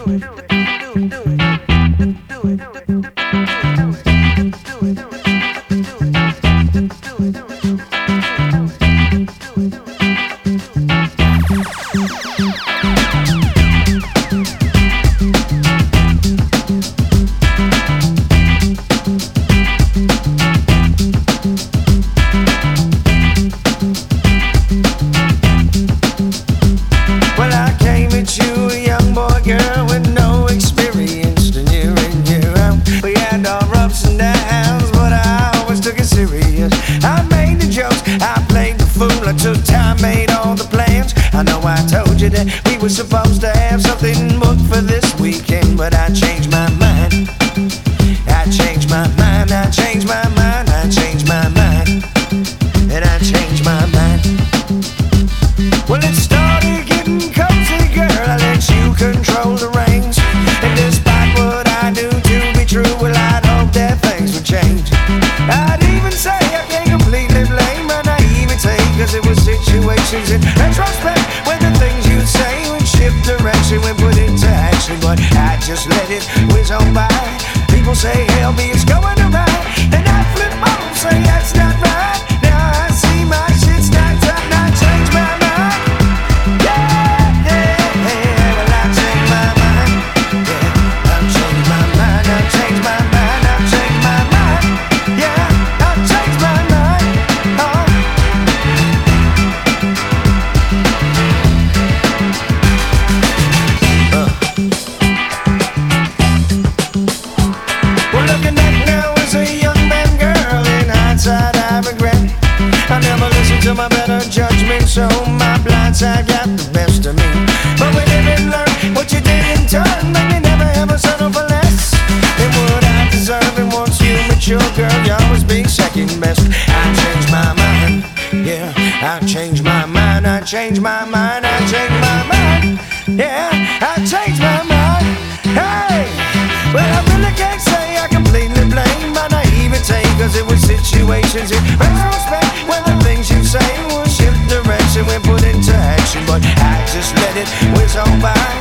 We were supposed to have something booked for this weekend, but I changed my mind. I changed my mind. I changed my mind. I changed my mind. And I changed my mind. Well, it started getting cozy, girl. I let you control the reins. And despite what I do to be true, well, I'd hope that things would change. I'd even say I can't completely blame my naivete, cause it was situations in retrospect when the things you say would shift direction when put into action. But I just let it whiz on by. People say, hell me, it's going around. And I flip on, say that's not right. Now I see my shit's not right. And I change my mind. Yeah, yeah, yeah. Well, I change my mind. Yeah, I've changed my mind. I've changed my mind. I've changed my mind. Yeah, I've changed my mind. Oh. Well, looking back now as a young man, girl, in hindsight I regret I never listened to my better judgment, so my blind side got the best of me. But we live and learn what you did in turn, make me never ever settle for less than what I deserve. And once you mature, girl, you always be second best. I changed my mind, yeah, I changed my mind. I changed my mind. I changed my mind, yeah, I changed my mind. Hey, well, I really can't say I completely blame my naivete, cause it was situations in retrospect when the things you say will shift direction when put into action. But I just let it whiz on by.